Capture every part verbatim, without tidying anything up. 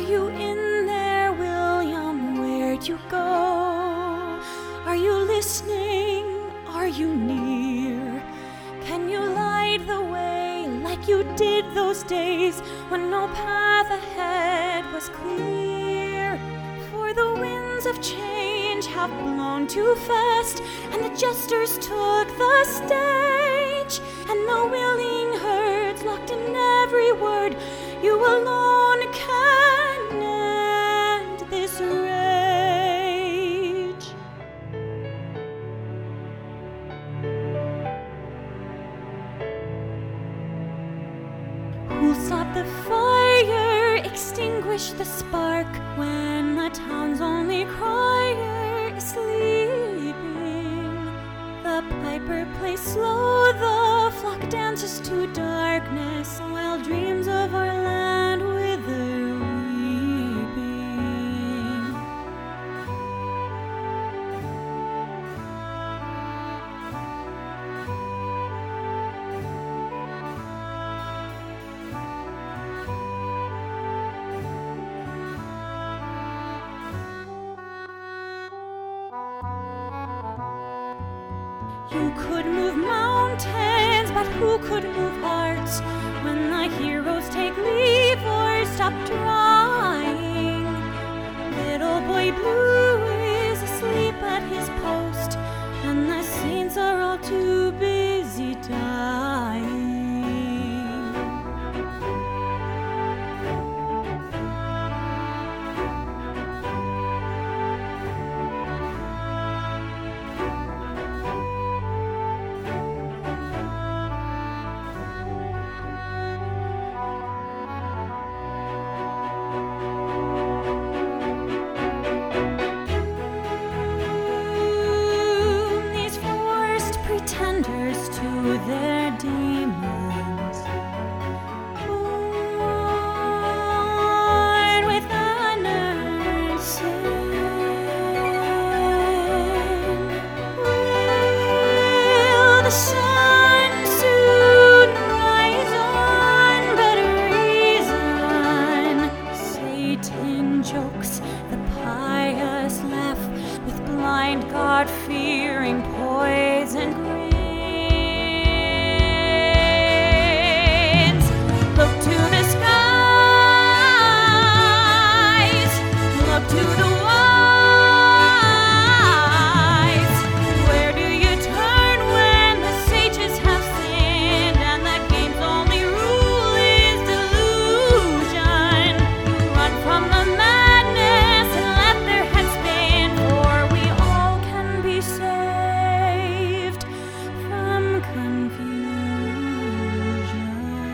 you in there, William? Where'd you go? Are you listening? Are you near? Can you light the way like you did those days when no path ahead was clear? For the winds of change have blown too fast, and the jesters took the stage, and the willing herds locked in every word. You alone can end this rage. Who'll stop the fire, extinguish the spark when the town's only crier is sleeping? The piper plays slow, the flock dances to darkness, while dreams of our land wither weeping. You could move mountains, but who could move hearts when the heroes take leave or stop trying? Little boy Blue is asleep at his post, and the saints are all too busy dying. Pretenders to their demons, born with unearned sin. Will the sun soon rise on better reason? Satan jokes, the pious laugh with blind God-fearing poison grins. Look to the skies, look to the wise. Where do you turn when the sages have sinned and the game's only rule is delusion? Run from the madness and let their heads spin, for we all can be saved from confusion.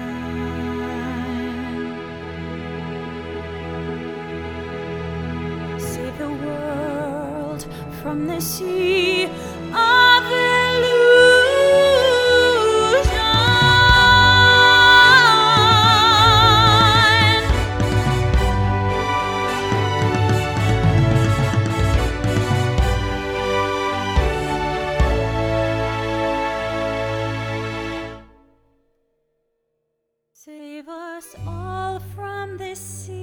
Save the world from the sea of illusion. Save us all from this sea